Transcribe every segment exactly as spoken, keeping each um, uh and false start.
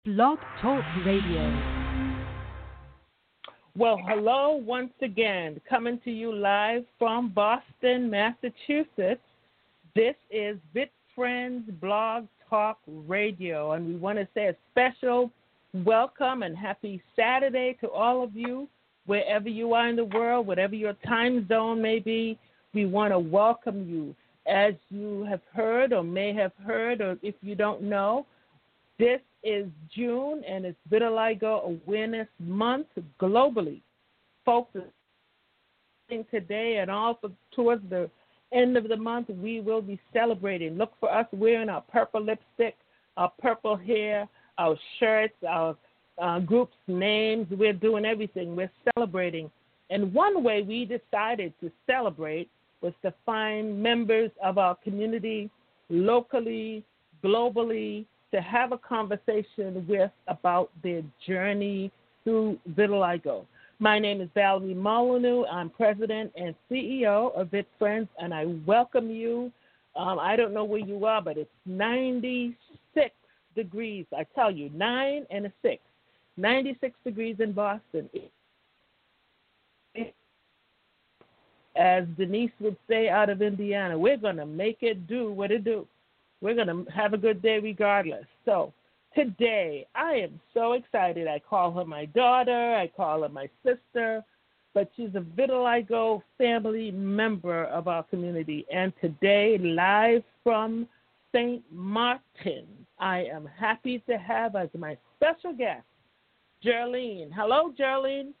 Blog Talk Radio. Well, hello once again. Coming to you live from Boston, Massachusetts. This is Vit Friends Blog Talk Radio, and we want to say a special welcome and happy Saturday to all of you, wherever you are in the world, whatever your time zone may be. We want to welcome you. As you have heard or may have heard, or if you don't know, this is June, and it's Vitiligo Awareness Month globally. Focusing today and also towards the end of the month, we will be celebrating. Look for us wearing our purple lipstick, our purple hair, our shirts, our uh, group's names. We're doing everything. We're celebrating. And one way we decided to celebrate was to find members of our community locally, globally, to have a conversation with about their journey through vitiligo. My name is Valerie Molyneux. I'm president and C E O of Vit Friends, and I welcome you. Um, I don't know where you are, but it's ninety-six degrees. I tell you, nine and a six. ninety-six degrees in Boston. As Denise would say out of Indiana, we're going to make it do what it do. We're going to have a good day regardless. So today, I am so excited. I call her my daughter. I call her my sister. But she's a vitiligo family member of our community. And today, live from Saint Martin, I am happy to have as my special guest, Geraldine. Hello, Geraldine.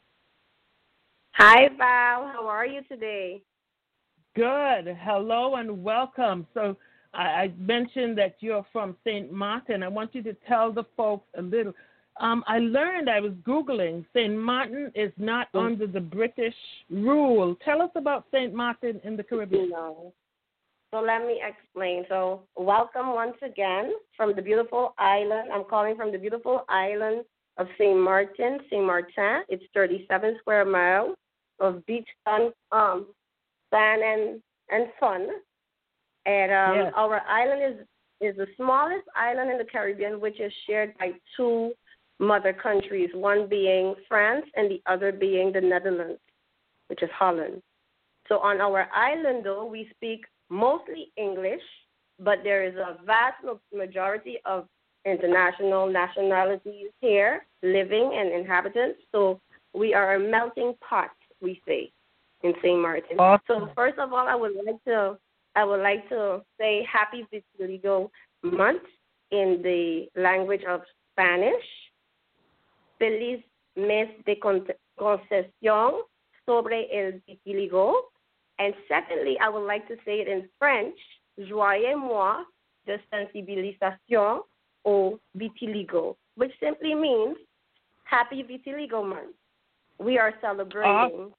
Hi, Val. How are you today? Good. Hello and welcome. So I, I mentioned that you're from Saint Martin. I want you to tell the folks a little. Um, I learned, I was Googling, Saint Martin is not mm-hmm. under the British rule. Tell us about Saint Martin in the Caribbean. No. So let me explain. So welcome once again from the beautiful island. I'm calling from the beautiful island of Saint Martin, Saint Martin. It's thirty-seven square miles of beach sun, um, sand and, and sun. And um, yes. our island is, is the smallest island in the Caribbean, which is shared by two mother countries, one being France and the other being the Netherlands, which is Holland. So on our island, though, we speak mostly English, but there is a vast majority of international nationalities here living and inhabitants. So we are a melting pot, we say, in Saint Martin. Awesome. So first of all, I would like to I would like to say Happy Vitiligo Month in the language of Spanish. Feliz mes de concesión sobre el vitiligo. And secondly, I would like to say it in French, Joyeux mois de sensibilisation au vitiligo, which simply means Happy Vitiligo Month. We are celebrating.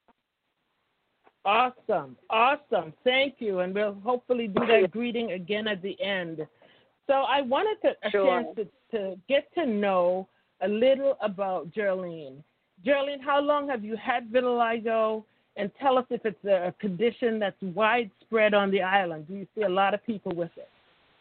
Awesome. Awesome. Thank you. And we'll hopefully do that greeting again at the end. So I wanted to a sure. chance to, to get to know a little about Geraldine. Geraldine, how long have you had vitiligo? And tell us if it's a condition that's widespread on the island. Do you see a lot of people with it?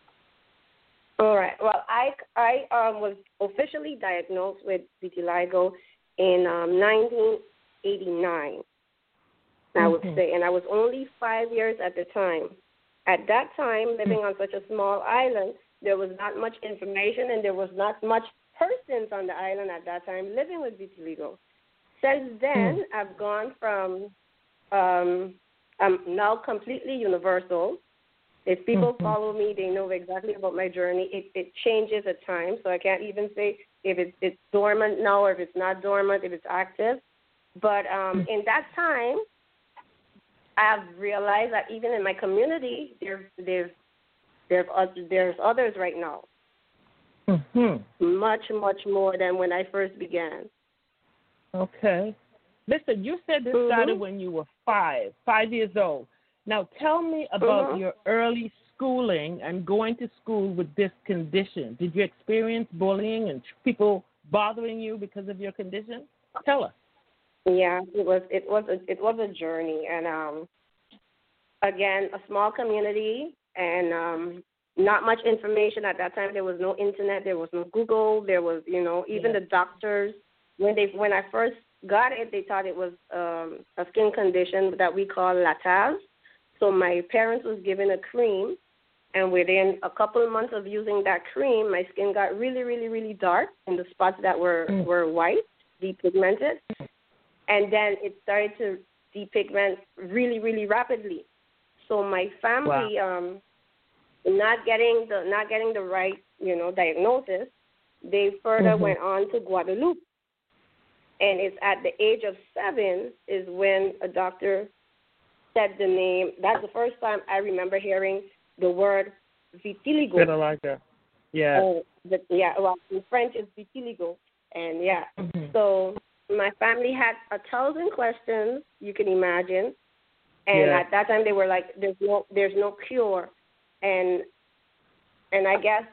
All right. Well, I, I um, was officially diagnosed with vitiligo in um, nineteen eighty-nine, I mm-hmm. would say, and I was only five years at the time. At that time, living mm-hmm. on such a small island, there was not much information and there was not much persons on the island at that time living with vitiligo. Since then, mm-hmm. I've gone from um, I'm now completely universal. If people mm-hmm. follow me, they know exactly about my journey. It, it changes at times, so I can't even say if it's, it's dormant now or if it's not dormant, if it's active. But um, in that time, I've realized that even in my community, there's there's there's, there's others right now. Mm-hmm. Much, much more than when I first began. Okay. Listen, you said this mm-hmm. started when you were five, five years old. Now, tell me about mm-hmm. your early schooling and going to school with this condition. Did you experience bullying and people bothering you because of your condition? Tell us. Yeah, it was it was a, it was a journey, and um, again, a small community, and um, not much information at that time. There was no internet. There was no Google. There was, you know, even yeah. the doctors, when they when I first got it, they thought it was um, a skin condition that we call Lataz. So my parents was given a cream, and within a couple of months of using that cream, my skin got really, really, really dark in the spots that were, mm. were white, depigmented. And then it started to depigment really, really rapidly. So my family, wow. um, not getting the not getting the right, you know, diagnosis, they further mm-hmm. went on to Guadeloupe. And it's at the age of seven is when a doctor said the name. That's the first time I remember hearing the word vitiligo. Vitiligo. Yeah. Uh, but yeah, well, in French it's vitiligo. And yeah, mm-hmm. so my family had a thousand questions, you can imagine. And yeah. at that time they were like, there's no there's no cure. And and I guess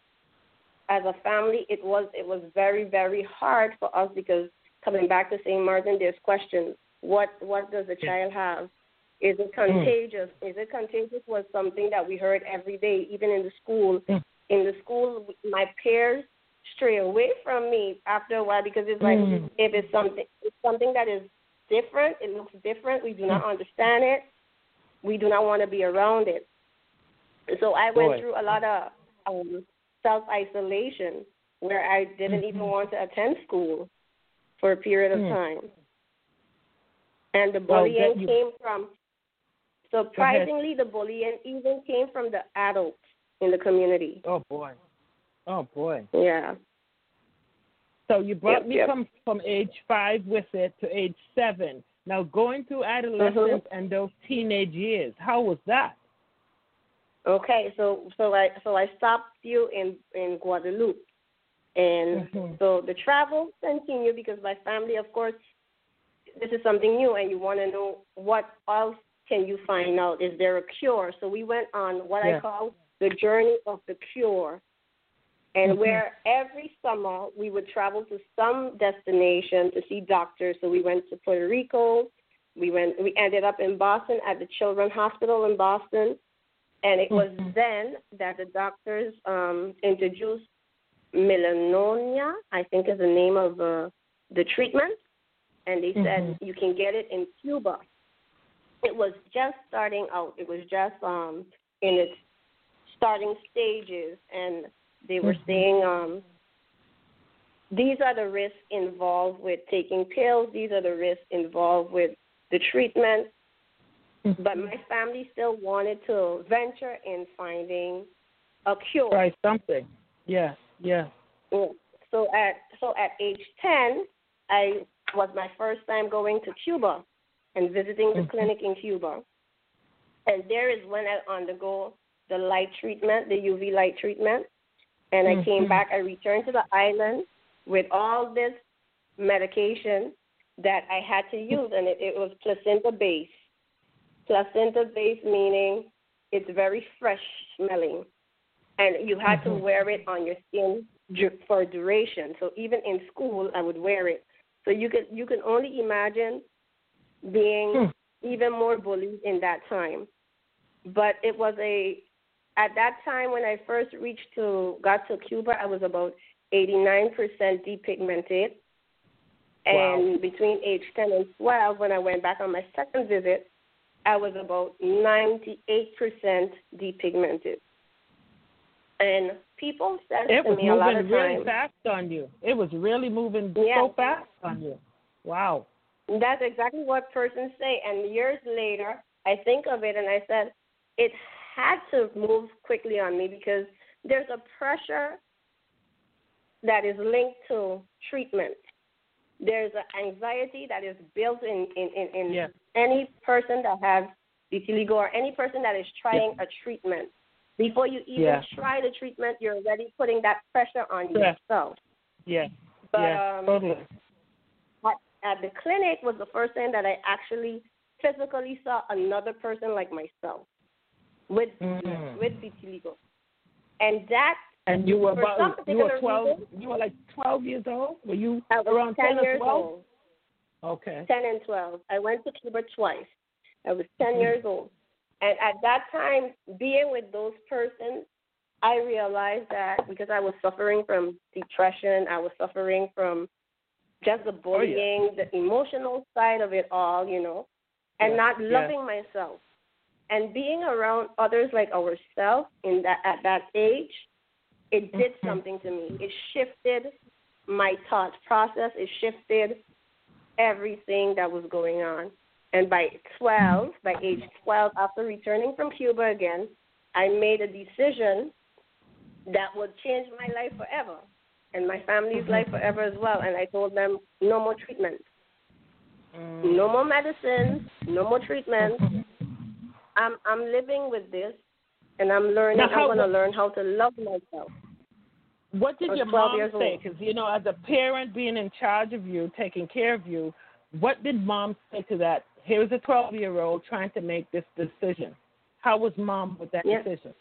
as a family it was it was very, very hard for us because coming back to Saint Martin, there's questions. What what does the child have? Is it contagious? Mm. Is it contagious was something that we heard every day, even in the school. Mm. In the school, my peers stray away from me after a while because it's like mm. if it's something it's something that is different, it looks different, we do not mm. understand it, we do not want to be around it. So I went Boy. through a lot of um, self-isolation where I didn't mm-hmm. even want to attend school for a period of mm. time. And the bullying well, you... came from, surprisingly, the bullying even came from the adults in the community. Oh, boy. Oh, boy. Yeah. So you brought yep, me yep. from, from age five with it to age seven. Now, going through adolescence mm-hmm. and those teenage years, how was that? Okay, so so I so I stopped you in, in Guadeloupe. And mm-hmm. so the travel continued because my family, of course, this is something new and you want to know what else can you find out. Is there a cure? So we went on what yeah. I call the journey of the cure. And mm-hmm. where every summer we would travel to some destination to see doctors. So we went to Puerto Rico. We went. We ended up in Boston at the Children's Hospital in Boston. And it was mm-hmm. then that the doctors um, introduced melanoma, I think is the name of uh, the treatment. And they said mm-hmm. you can get it in Cuba. It was just starting out. It was just um, in its starting stages. And they were mm-hmm. saying um, these are the risks involved with taking pills. These are the risks involved with the treatment. Mm-hmm. But my family still wanted to venture in finding a cure. Try something. Yeah, yeah. So at so at age ten, I was my first time going to Cuba and visiting the mm-hmm. clinic in Cuba. And there is when I undergo the light treatment, the U V light treatment. And mm-hmm. I came back, I returned to the island with all this medication that I had to use, and it, it was placenta-based. Placenta-based meaning it's very fresh smelling, and you had mm-hmm. to wear it on your skin for duration. So even in school, I would wear it. So you could you can only imagine being mm. even more bullied in that time. But it was a at that time when I first reached to got to Cuba, I was about eighty-nine percent depigmented, and wow. between age ten and twelve, when I went back on my second visit, I was about ninety-eight percent depigmented. And people said it to me a lot of times. It was moving really times, fast on you. It was really moving yeah. so fast on you. Wow. That's exactly what persons say. And years later, I think of it and I said, it had to move quickly on me because there's a pressure that is linked to treatment. There's an anxiety that is built in, in, in, in yeah. any person that has vitiligo or any person that is trying yeah. a treatment. Before you even yeah. try the treatment, you're already putting that pressure on yeah. yourself. Yeah, But yeah, um, totally. at, at the clinic was the first time that I actually physically saw another person like myself with mm. with vitiligo. And that And you were about you were twelve. Reason, you were like twelve years old. Were you I was around ten, ten years or twelve? old. Okay. Ten and twelve. I went to Cuba twice. I was ten mm-hmm. years old, and at that time, being with those persons I realized that because I was suffering from depression, I was suffering from just the bullying, oh, yeah. the emotional side of it all, you know, and yeah. not loving yeah. myself. And being around others like ourselves in that at that age, it did mm-hmm. something to me. It shifted my thought process. It shifted everything that was going on. And by twelve, by age twelve, after returning from Cuba again, I made a decision that would change my life forever and my family's mm-hmm. life forever as well. And I told them, no more treatment. Mm. No more medicines, no more treatment. Mm-hmm. I'm I'm living with this, and I'm learning. Now, how, I'm going to learn how to love myself. What did your mom say? Because, you know, as a parent being in charge of you, taking care of you, what did mom say to that? Here's a twelve-year-old trying to make this decision. How was mom with that yes. decision?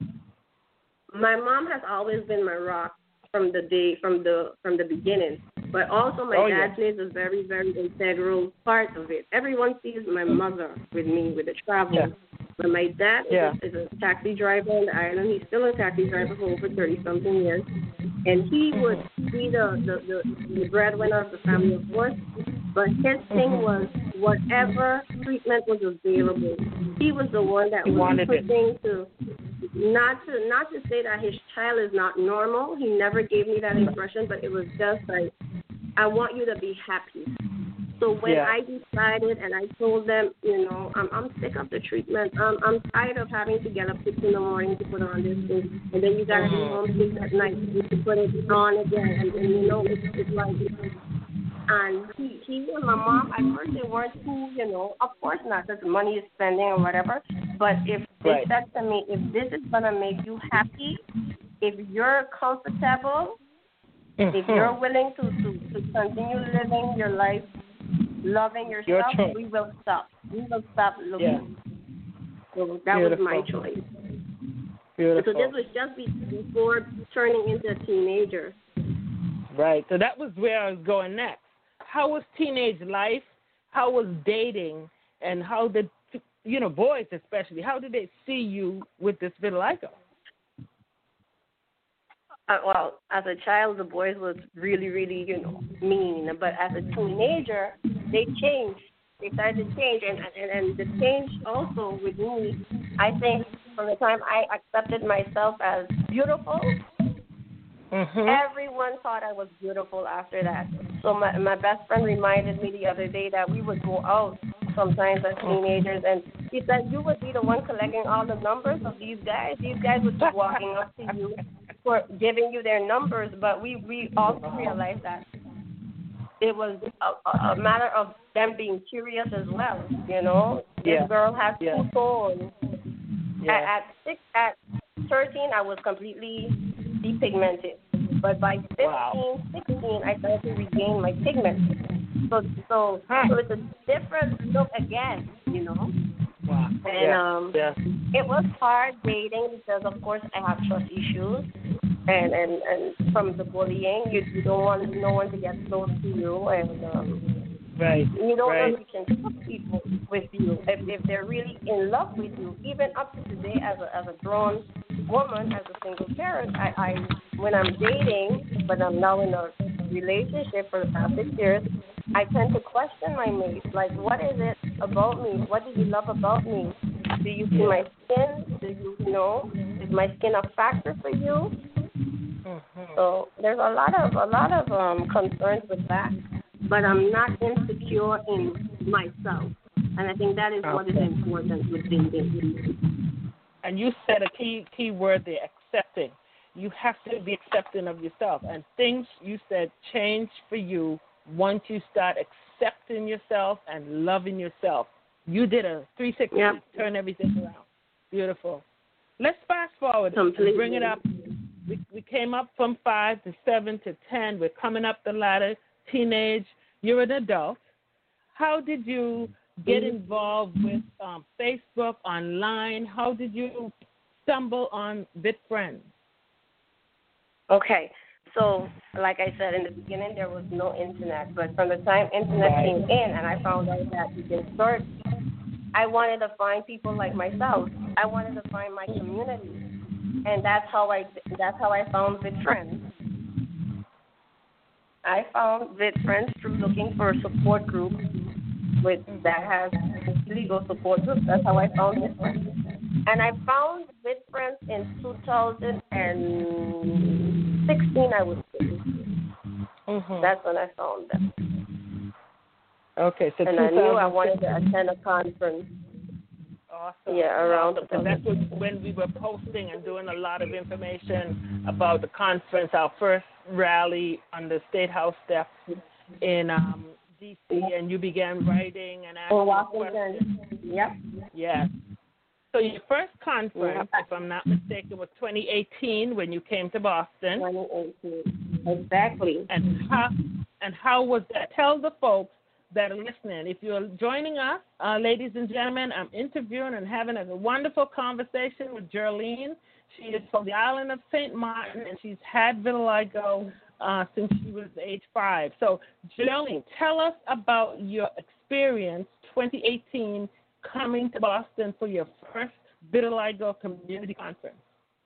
My mom has always been my rock from the day, from the from the beginning. But also my oh, dad yeah. plays a very, very integral part of it. Everyone sees my mother with me, with the travel. Yeah. But my dad yeah. is, a, is a taxi driver on the island. He's still a taxi driver for over thirty-something years. And he would be the, the, the, the breadwinner of the family, of course. But his thing was whatever treatment was available. He was the one that he was pushing it. to not to not to say that his child is not normal. He never gave me that impression, but it was just like, I want you to be happy. So when yeah. I decided and I told them, you know, I'm I'm sick of the treatment. I'm I'm tired of having to get up six in the morning to put on this thing, and then you gotta be home six at night to put it on again, and, and you know it's it's like. And he, he and my mom, at first they weren't too, you know, of course not, because money is spending or whatever. But if they right. said to me, if this is gonna make you happy, if you're comfortable, mm-hmm. if you're willing to, to, to continue living your life, loving yourself, your we will stop. We will stop looking. Yeah. So that Beautiful. was my choice. Beautiful. So this was just before turning into a teenager. Right. So that was where I was going next. How was teenage life? How was dating? And how did, you know, boys especially, how did they see you with this vitiligo? Uh, well, as a child, the boys was really, really, you know, mean. But as a teenager, they changed. They started to change. And, and, and the change also with me, I think from the time I accepted myself as beautiful, mm-hmm. everyone thought I was beautiful after that. So my, my best friend reminded me the other day that we would go out sometimes as teenagers, and he said, you would be the one collecting all the numbers of these guys. These guys would be walking up to you for giving you their numbers, but we, we also realized that it was a, a matter of them being curious as well, you know. Yeah. This girl has yeah. two tones. Yeah. At, at six, at thirteen, I was completely depigmented. But by fifteen, wow. sixteen, I started to regain my pigment. So, so, huh. so it's a different look again, you know. Wow. And yeah. um, yeah. it was hard dating because, of course, I have trust issues, and and, and from the bullying, you, you don't want no one to get close to you, and um, right. you don't right. know if you can trust people with you if if they're really in love with you. Even up to today, as a as a grown woman, as a single parent, I, I when I'm dating, but I'm now in a relationship for the past six years, I tend to question my mate. Like, what is it about me? What do you love about me? Do you see my skin? Do you, you know? Is my skin a factor for you? Mm-hmm. So there's a lot of a lot of um, concerns with that. But I'm not insecure in myself, and I think that is okay. what is important with dating. And you said a key key word there: accepting. You have to be accepting of yourself, and things you said change for you once you start accepting yourself and loving yourself. You did a three sixty, yep. turn everything around. Beautiful. Let's fast forward Completely. and bring it up. We, we came up from five to seven to ten. We're coming up the ladder. Teenage. You're an adult. How did you get involved with um, Facebook, online? How did you stumble on VitFriends? Okay. So, like I said in the beginning, there was no internet. But from the time internet right. came in and I found out that you can search, I wanted to find people like myself. I wanted to find my community. and that's how I that's how I found Vid Friends. I found Vid Friends through looking for a support group with that has legal support group. That's how I found Vid Friends. And I found Vid Friends in two thousand sixteen, I would say. Mm-hmm. That's when I found them. Okay, so and I knew I wanted to attend a conference. Awesome. Yeah, around because that's what, when we were posting and doing a lot of information about the conference, our first rally on the State House steps in um, D C, and you began writing and asking oh, questions. Yep. Yes. So your first conference, yep. if I'm not mistaken, was twenty eighteen when you came to Boston. twenty eighteen. Exactly. And how and how was that? Tell the folks that are listening. If you're joining us, uh, ladies and gentlemen, I'm interviewing and having a wonderful conversation with Geraldine. She is from the island of Saint Martin, and she's had vitiligo uh, since she was age five. So, Geraldine, tell us about your experience, twenty eighteen, coming to Boston for your first vitiligo community conference.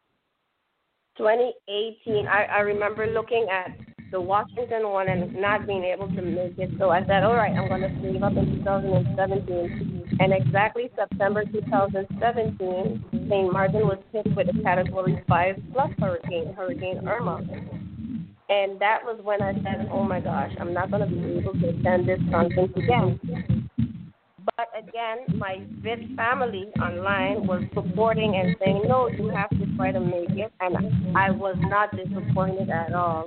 twenty eighteen, I, I remember looking at the Washington one and not being able to make it. So I said, all right, I'm going to save up in two thousand seventeen. And exactly September two thousand seventeen, Saint Martin was hit with a Category five plus hurricane, Hurricane Irma. And that was when I said, oh, my gosh, I'm not going to be able to attend this conference again. But again, my Vid family online was supporting and saying, no, you have to try to make it. And I was not disappointed at all.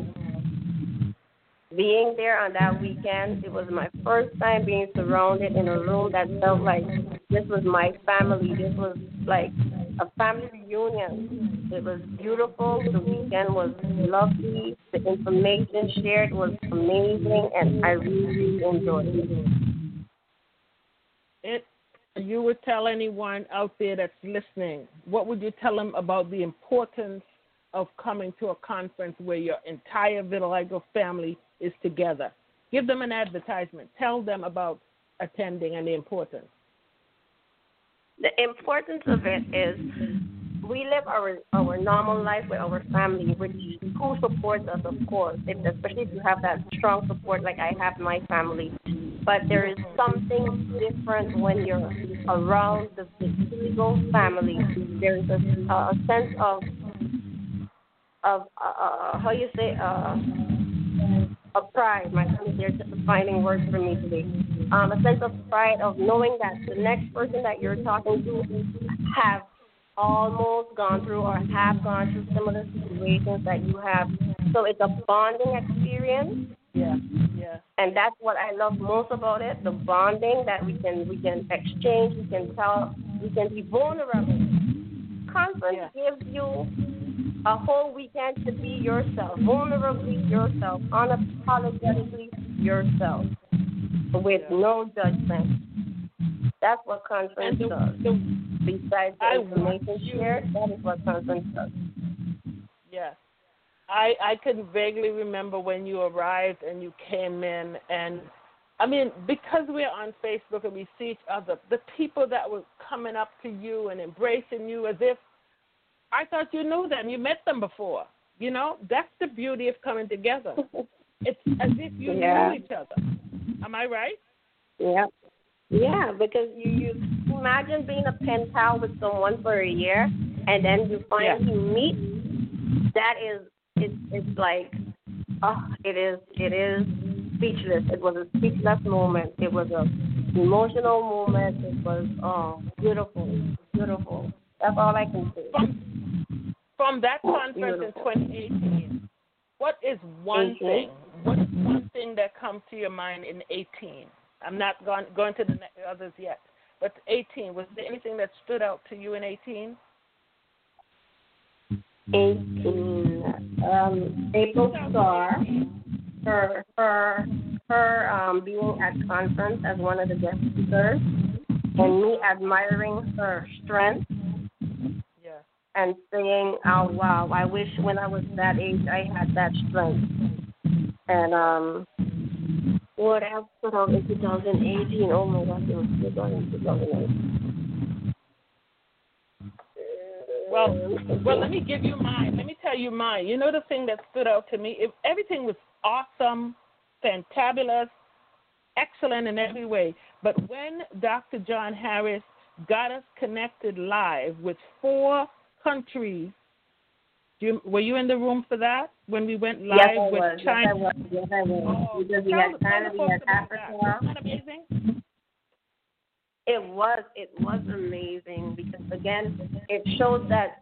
Being there on that weekend, it was my first time being surrounded in a room that felt like this was my family. This was like a family reunion. It was beautiful. The weekend was lovely. The information shared was amazing, and I really, really enjoyed it. It, you would tell anyone out there that's listening, what would you tell them about the importance of coming to a conference where your entire vitiligo family is together? Give them an advertisement. Tell them about attending and the importance. The importance of it is we live our our normal life with our family, which who supports us, of course, if, especially if you have that strong support like I have my family. But there is something different when you're around the vitiligo family. There is a, a sense of of uh, how you say uh, of pride. My friend, they're just finding words for me today. Um, a sense of pride of knowing that the next person that you're talking to have almost gone through or have gone through similar situations that you have. So it's a bonding experience. Yeah, yeah. And that's what I love most about it, the bonding that we can we can exchange, we can tell, we can be vulnerable. Conference yeah. gives you a whole weekend to be yourself, vulnerably yourself, unapologetically yourself, with yeah. no judgment. That's what conference the, does. The, Besides the I information shared, that is what conference does. Yes. I, I can vaguely remember when you arrived and you came in, and I mean, because we're on Facebook and we see each other, the people that were coming up to you and embracing you as if I thought you knew them, you met them before. You know, that's the beauty of coming together. It's as if you yeah. knew each other. Am I right? Yeah. Yeah, because you, you imagine being a pen pal with someone for a year and then you finally yeah. meet. That is, it's it's like, oh, it is it is speechless. It was a speechless moment. It was a emotional moment. It was oh beautiful, beautiful. That's all I can say. From, from that conference beautiful. in twenty eighteen, what is one eighteen? thing? What is one thing that comes to your mind in eighteen? I'm not going going to the others yet, but eighteen. Was there anything that stood out to you in eighteen? eighteen. Um, April Starr, her her her um, being at conference as one of the guest speakers, and me admiring her strength. Yeah. And saying, "Oh wow, I wish when I was that age I had that strength." And um, what else stood out in twenty eighteen? Oh my gosh, it was still going in twenty eighteen. Well, well, let me give you mine. Let me tell you mine. You know the thing that stood out to me? If everything was awesome, fantabulous, excellent in every way. But when Doctor John Harris got us connected live with four countries, do you, were you in the room for that when we went live yes, I with was. China? Yes, I was. Yes, I was. Oh, because we tell, had tell China, the we folks had about Africa. that. Wasn't that amazing? It was. It was amazing because again, it shows that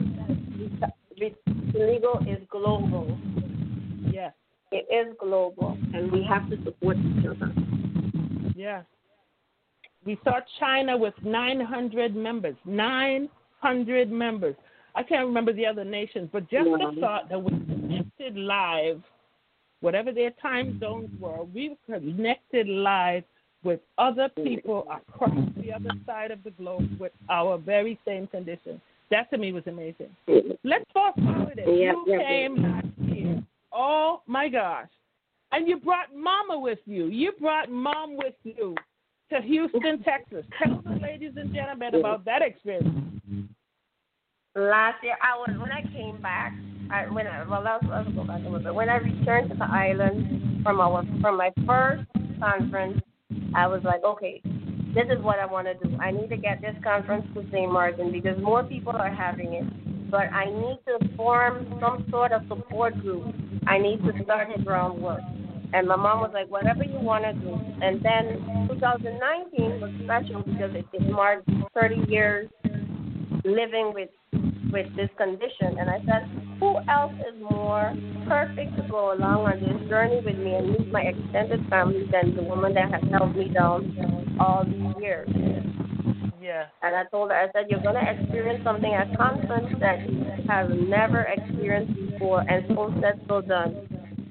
Vitiligo is global. Yes. It is global, and we have to support each other. Yeah. We saw China with nine hundred members. nine hundred members. I can't remember the other nations, but just yeah. the thought that we connected live, whatever their time zones were, we connected live with other people across the other side of the globe with our very same condition. That to me was amazing. Let's fast forward it. Yeah, you yeah, came yeah. last year. Oh, my gosh. And you brought Mama with you. You brought Mom with you to Houston, Texas. Tell the ladies and gentlemen about that experience. Last year, I was when I came back. I when I well, let's, let's go back a little bit. When I returned to the island from our from my first conference, I was like, okay, this is what I want to do. I need to get this conference to Saint Martin because more people are having it. But I need to form some sort of support group. I need to start the groundwork. And my mom was like, whatever you want to do. And then twenty nineteen was special because it, it marked thirty years living with with this condition. And I said, who else is more perfect to go along on this journey with me and meet my extended family than the woman that has held me down all these years? Yeah. And I told her, I said, you're going to experience something at conference that you have never experienced before, and so said, so done.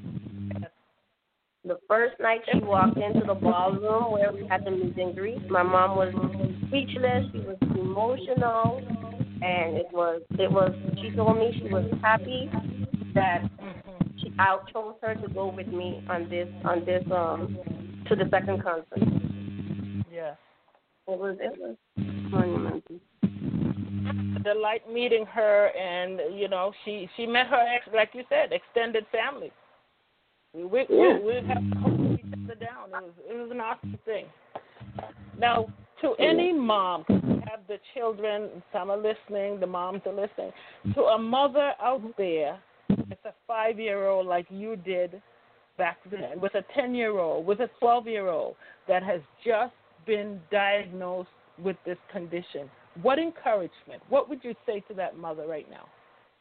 The first night she walked into the ballroom where we had the meet and greet, my mom was speechless. She was emotional, and it was, it was. She told me she was happy that she, I chose her to go with me on this, on this, um, to the second conference. Yeah. It was, it was monumental. A delight meeting her, and you know, she she met her ex, like you said, extended family. We we Yeah. we, we have to hold each other down. It was it was an awesome thing. Now, to any mom, who have the children, some are listening, the moms are listening. To a mother out there with a five-year-old like you did back then, with a ten-year-old, with a twelve-year-old that has just been diagnosed with this condition, what encouragement, what would you say to that mother right now?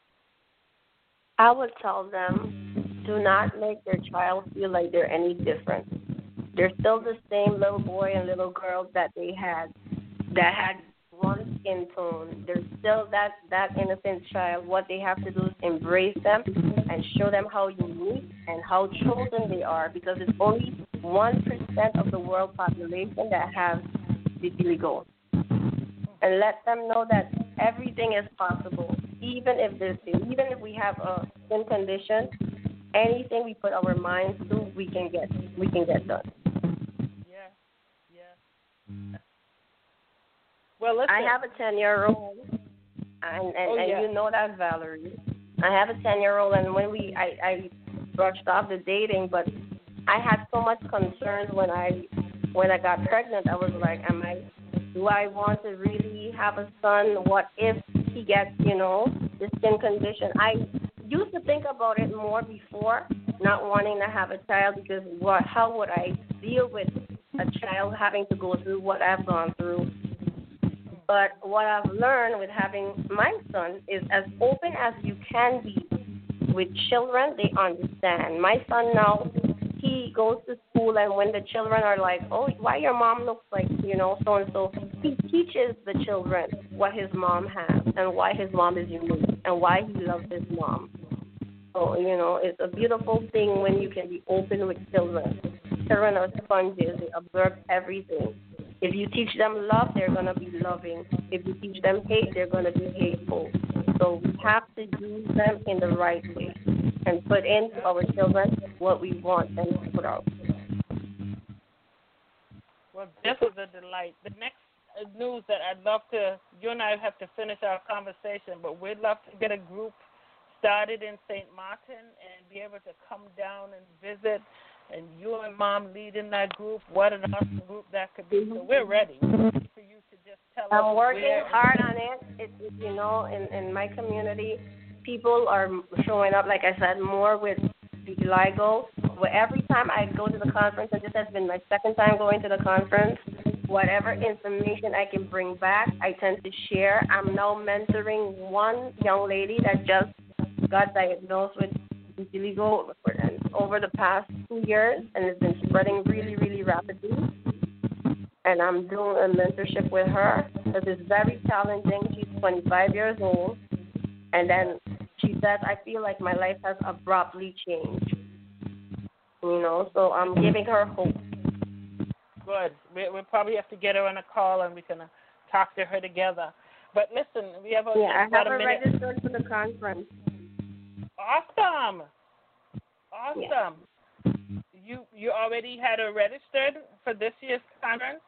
I would tell them, do not make their child feel like they're any different. They're still the same little boy and little girl that they had, that had one skin tone. They're still that, that innocent child. What they have to do is embrace them and show them how unique and how chosen they are, because it's only one percent of the world population that have vitiligo. And let them know that everything is possible, even if there's, even if we have a skin condition, anything we put our minds to, we can get, we can get done. Yeah, yeah. Well, listen. I have a ten-year-old, and and, oh, and yeah. you know that, Valerie. I have a ten-year-old, and when we, I, I brushed off the dating, but I had so much concerns when I, when I got pregnant. I was like, am I, do I want to really have a son? What if he gets, you know, the skin condition? I used to think about it more before, not wanting to have a child, because what, how would I deal with a child having to go through what I've gone through? But what I've learned with having my son is, as open as you can be with children, they understand. My son now, he goes to school, and when the children are like, oh, why your mom looks like, you know, so-and-so, he teaches the children what his mom has and why his mom is unique and why he loves his mom. So, you know, it's a beautiful thing when you can be open with children. Children are sponges. They absorb everything. If you teach them love, they're going to be loving. If you teach them hate, they're going to be hateful. So we have to use them in the right way and put into our children what we want them to put out. Well, this was a delight. The next news that I'd love to, you and I have to finish our conversation, but we'd love to get a group started in Saint Martin and be able to come down and visit, and you and Mom leading that group. What an awesome group that could be. So we're ready. We're ready for you to just tell us. I'm working where hard on it. It's, it's, you know, in, in my community, people are showing up, like I said, more with vitiligo. Well, every time I go to the conference, and this has been my second time going to the conference, whatever information I can bring back, I tend to share. I'm now mentoring one young lady that just got diagnosed with vitiligo over the past two years, and it's been spreading really, really rapidly. And I'm doing a mentorship with her because it's very challenging. She's twenty-five years old, and then she says, I feel like my life has abruptly changed. You know, so I'm giving her hope. Good. We we probably have to get her on a call and we can uh, talk to her together. But listen, we have a, yeah, I have about her a minute. registered for the conference. Awesome. Awesome. Yeah. You you already had her registered for this year's conference?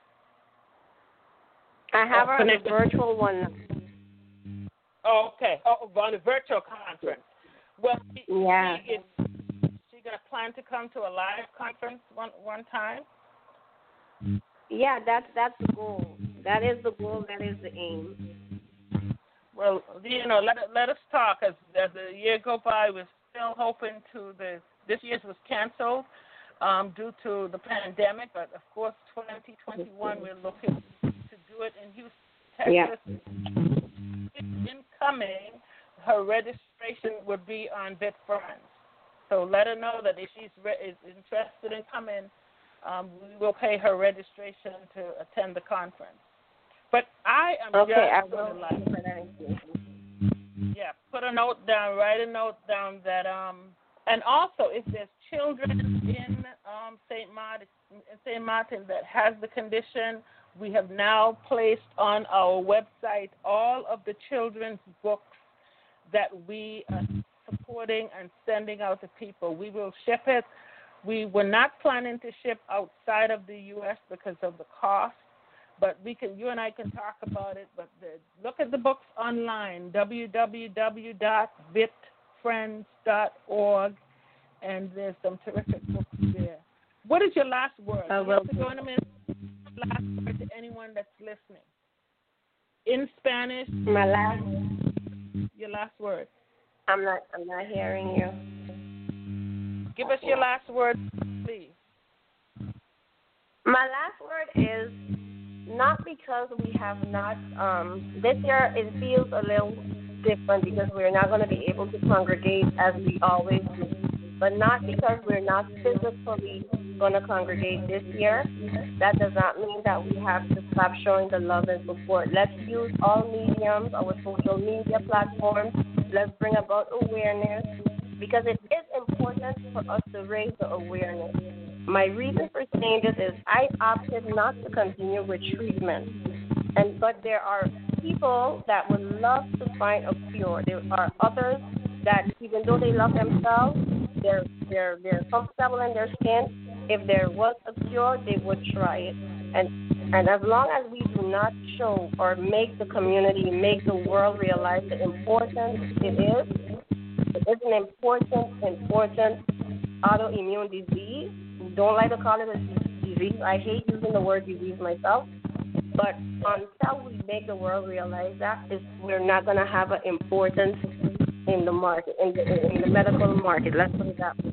I have oh, her on a virtual one. Oh, okay. Oh, on a virtual conference. Well, she, yeah. she is she gonna plan to come to a live conference one one time? Yeah, that's that's the goal. That is the goal. That is the aim. Well, you know, let let us talk. As as the year go by, we're still hoping to the this year's was canceled um, due to the pandemic, but of course, twenty twenty-one we're looking to do it in Houston, Texas. Yeah. It's incoming. Her registration would be on VitFriends. So let her know that if she's re- is interested in coming, um, we will pay her registration to attend the conference. But I am okay, just I will. Like, yeah, put a note down, write a note down that, um, and also if there's children in um, Saint Martin, Saint Martin that has the condition, we have now placed on our website all of the children's books that we are supporting and sending out to people. We will ship it. We were not planning to ship outside of the U S because of the cost, but we can. You and I can talk about it. But the, look at the books online, w w w dot vit friends dot org, and there's some terrific books there. What is your last word? I You will. have to go in a minute. Last word to anyone that's listening. In Spanish. My last. Your last word. I'm not. I'm not hearing you. Give us your last word, please. My last word is not because we have not. Um, this year it feels a little different because we're not going to be able to congregate as we always do. But not because we're not physically going to congregate this year. That does not mean that we have to stop showing the love and support. Let's use all mediums, our social media platforms. Let's bring about awareness because it is important for us to raise the awareness. My reason for saying this is I opted not to continue with treatment, and but there are people that would love to find a cure. There are others that even though they love themselves, they're they're they're comfortable in their skin. If there was a cure, they would try it. And and as long as we do not show or make the community, make the world realize the importance it is, it is an important, important autoimmune disease. Don't like to call it a disease. I hate using the word disease myself. But until we make the world realize that, is we're not going to have an importance in the market, in the, in the medical market. Let's put it that way.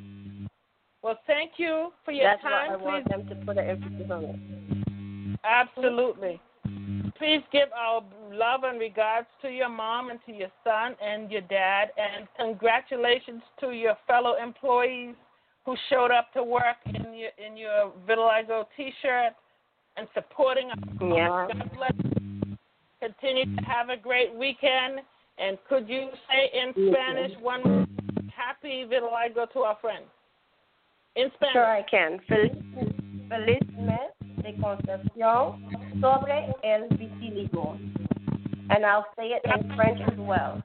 Well, thank you for your That's time. That's why I want them to put an emphasis on it. Absolutely. Please give our love and regards to your mom and to your son and your dad, and congratulations to your fellow employees who showed up to work in your in your vitiligo T-shirt and supporting us. Yeah. God bless you. Continue to have a great weekend. And could you say in Spanish one more happy vitiligo to our friends? In Spanish. Sure, I can. Feliz, feliz mes de concepción sobre el vitiligo. And I'll say it in French as well.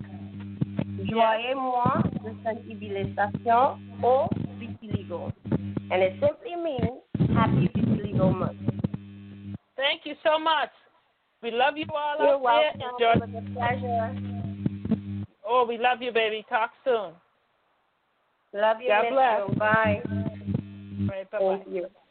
Joyeux mois de sensibilisation au vitiligo. And it simply means happy vitiligo month. Thank you so much. We love you all You're out welcome. there. Enjoy. It was a pleasure. Oh, we love you, baby. Talk soon. Love you. God bless. You. Bye. All right, bye-bye. Thank you.